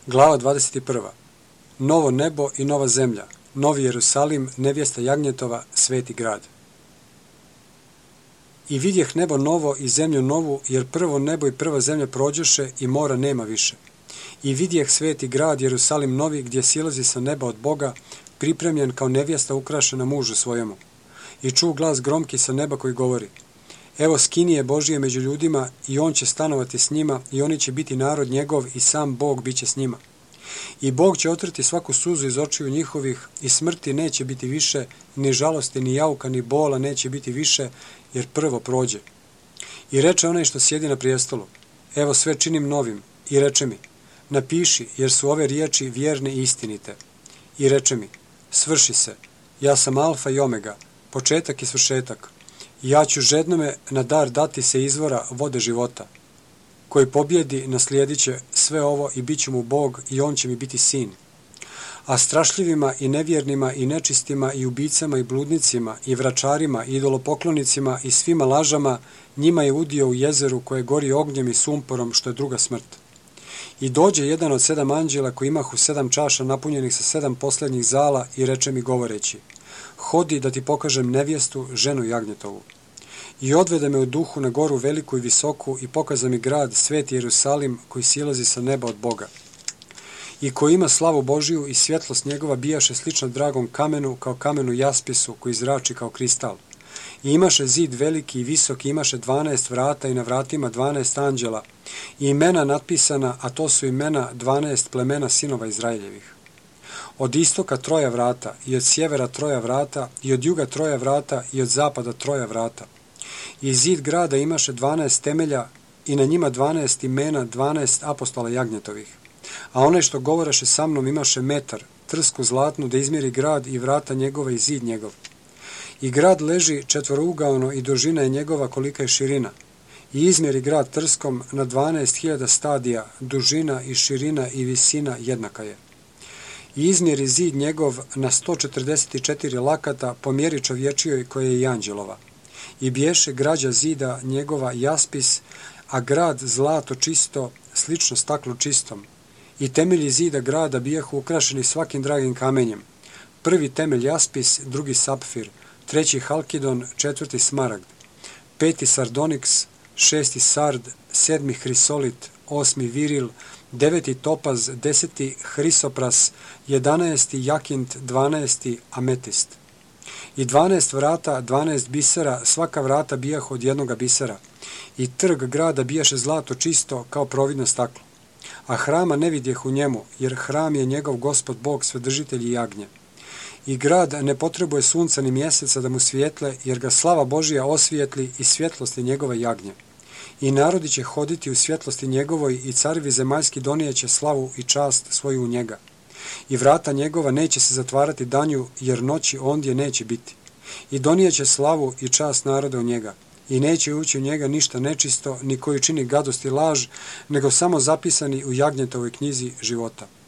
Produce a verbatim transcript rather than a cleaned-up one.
Glava dvadeset prva. Novo nebo i nova zemlja, novi Jerusalim, nevjesta Jagnjetova, sveti grad. I vidjeh nebo novo i zemlju novu, jer prvo nebo i prva zemlja prođoše i mora nema više. I vidjeh sveti grad Jerusalim novi, gdje silazi sa neba od Boga, pripremljen kao nevjesta ukrašena mužu svojemu. I čuo glas gromki sa neba koji govori: Evo skinije Božije među ljudima i on će stanovati s njima i oni će biti narod njegov i sam Bog bit će s njima. I Bog će otrti svaku suzu iz očiju njihovih i smrti neće biti više, ni žalosti, ni jauka, ni bola neće biti više, jer prvo prođe. I reče onaj što sjedi na prijestolu: Evo sve činim novim. I reče mi: Napiši, jer su ove riječi vjerne i istinite. I reče mi: Svrši se, ja sam alfa i omega, početak i svršetak. I ja ću žednome na dar dati se izvora vode života. Koji pobjedi naslijedit će sve ovo i bit će mu Bog i on će mi biti sin. A strašljivima i nevjernima i nečistima i ubicama i bludnicima i vračarima i idolopoklonicima i svima lažama njima je udio u jezeru koje gori ognjem i sumporom, što je druga smrt. I dođe jedan od sedam anđela koji imahu sedam čaša napunjenih sa sedam posljednjih zala i reče mi govoreći: Hodi da ti pokažem nevjestu, ženu Jagnjetovu. I odvede me u duhu na goru veliku i visoku i pokaza mi grad, sveti Jerusalim, koji silazi sa neba od Boga. I koji ima slavu Božiju i svjetlost njegova bijaše slično dragom kamenu, kao kamenu jaspisu, koji zrači kao kristal. I imaše zid veliki i visok, i imaše dvanaest vrata i na vratima dvanaest anđela, i imena natpisana, a to su imena dvanaest plemena sinova Izraeljevih. Od istoka troja vrata, i od sjevera troja vrata, i od juga troja vrata, i od zapada troja vrata. I zid grada imaše dvanaest temelja, i na njima dvanaest imena, dvanaest apostola Jagnjetovih. A onaj što govoreše sa mnom imaše metar, trsku zlatnu, da izmjeri grad i vrata njegova i zid njegov. I grad leži četvorougaono i dužina je njegova kolika je širina. I izmjeri grad trskom na dvanaest hiljada stadija, dužina i širina i visina jednaka je. I izmjeri zid njegov na sto četrdeset četiri lakata po mjeri čovječijoj koja je i anđelova. I bješe građa zida njegova jaspis, a grad zlato čisto, slično staklu čistom. I temelji zida grada bijahu ukrašeni svakim dragim kamenjem. Prvi temelj jaspis, drugi sapfir, treći halkidon, četvrti smaragd, peti sardoniks, šesti sard, sedmi hrisolit, osmi viril, deveti topaz, deseti hrisopras, jedanaesti jakint, dvanaesti ametist. I dvanaest vrata, dvanaest bisera, svaka vrata bijahu od jednoga bisera. I trg grada bijaše zlato čisto kao providno staklo. A hrama ne vidjeh u njemu, jer hram je njegov Gospod Bog, svedržitelj i jagnje. I grad ne potrebuje sunca ni mjeseca da mu svijetle, jer ga slava Božija osvijetli i svjetlosti njegove jagnje. I narodi će hoditi u svjetlosti njegovoj i carevi zemaljski donijeće slavu i čast svoju u njega. I vrata njegova neće se zatvarati danju, jer noći ondje neće biti. I donijeće slavu i čast naroda u njega. I neće ući u njega ništa nečisto, ni koji čini gadost i laž, nego samo zapisani u Jagnjetovoj knjizi života.